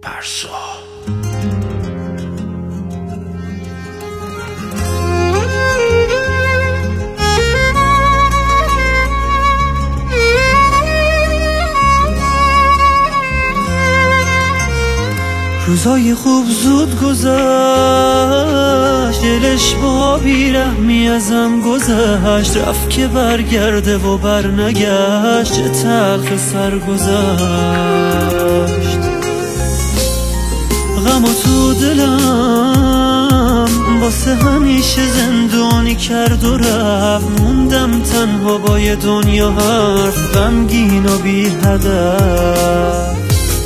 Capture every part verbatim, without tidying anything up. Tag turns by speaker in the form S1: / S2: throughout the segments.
S1: پرسا.
S2: روزای خوب زود گذشت، دلش با بیرحمی ازم گذشت، رفت که برگرده و بر نگشت، چه تلخ سر گذشت. غم و تو دلم واسه همیشه زندانی کرد و رفت، موندم تنها با یه دنیا حرف، غمگین و بی هدف.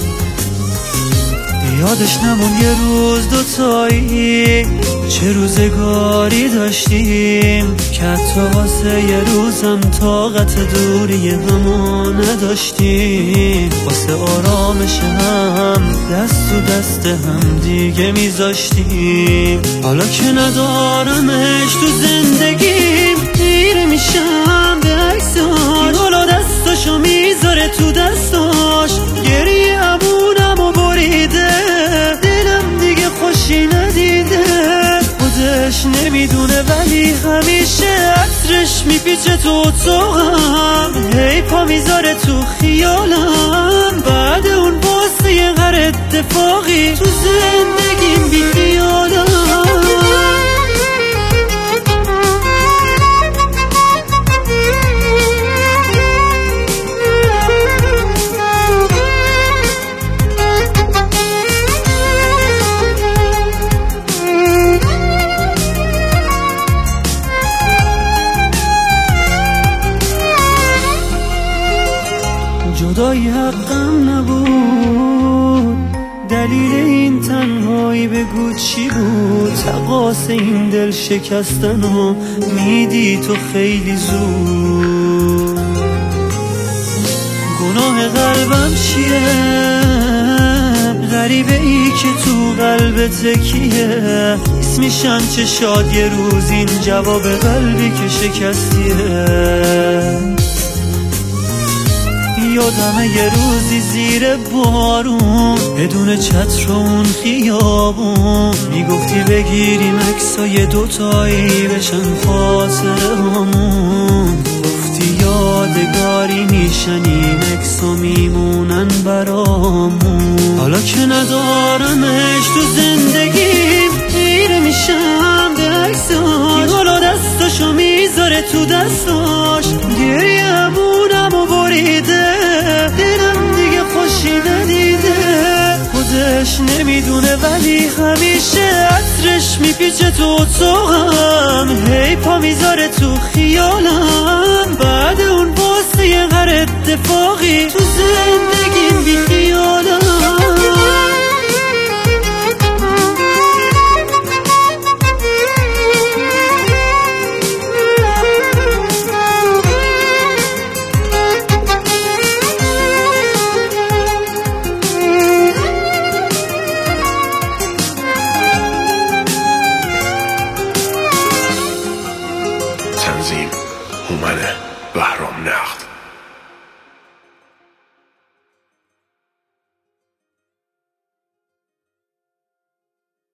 S2: یادش نمون یه روز دوتایی چه روزگاری داشتیم، که حتی واسه یه روزم طاقت دوری همو نداشتیم. واسه آرامش هم دست و دست هم دیگه میذاشتیم. حالا که ندارمش تو زندگیم، خیره میشم به عکساش، گل و دستاشو میذاره تو دستاش، گریه ابونم و بریده، دلم دیگه خوشی ندیده. خودش نمیدونه ولی همیشه عطرش میپیچه تو اتاقم، هی پا میذاره تو خیالم، بعد اون واسه هر اتفاقی تو زندگیم بی خیالم. جدایی حقم نبود، دلیل این تنهایی بگو چی بود؟ تقاس این دل شکستن و میدی تو خیلی زود. گناه قلبم چیه؟ غریبه ای که تو قلبت کیه؟ حس میشم چه شاد یه روز این جواب قلبی که شکستیه. یادمه یه روزی زیر بارون بدون چتر و اون خیابون، میگفتی بگیریم عکسای دوتایی بشن خاطره همون. گفتی یادگاری میشن این عکسا میمونن برامون. حالا که ندارمش تو زندگیم، خیره میشم به عکساش، گل و دستاشو میذاره تو دستاش، گریه ابونم و بریده، دلم دیگه خوشی ندیده. خودش نمیدونه ولی همیشه عطرش میپیچه تو اتاقم، هی پا میذاره تو خیالم، بعد اون واسه هر اتفاقی تو زندگیم بی خیالم.
S1: تنظیم هومن بهرام نقد.